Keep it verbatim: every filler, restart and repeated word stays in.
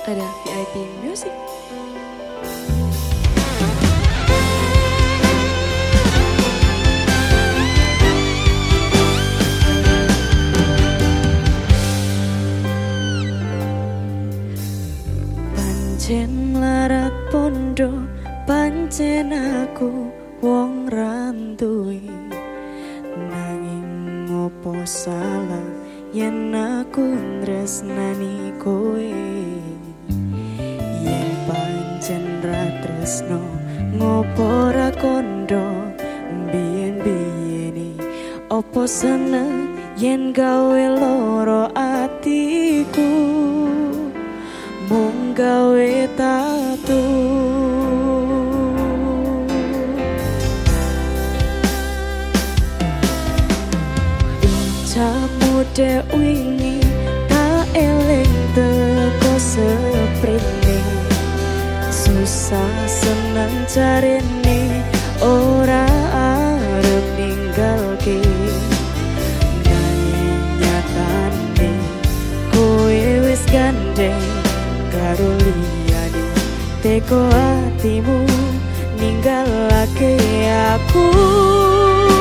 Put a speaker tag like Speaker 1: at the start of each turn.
Speaker 1: ada V I P Music. Pancen larat pondo, pancen aku wong rantui. Nanging ngopo salah yen aku tresnani kowe. Yen pancen ra tresno ngopo ra kondo. Biyen-biyene opo seneng yen gawe loro atiku. Mung gawe tatu ucapmu dek wingi tak eling teko seprene. Susah seneng jarene ora arep ninggalke. Nanging nyatane kowe wis gandeng karo liyane, teko atimu ninggalake aku.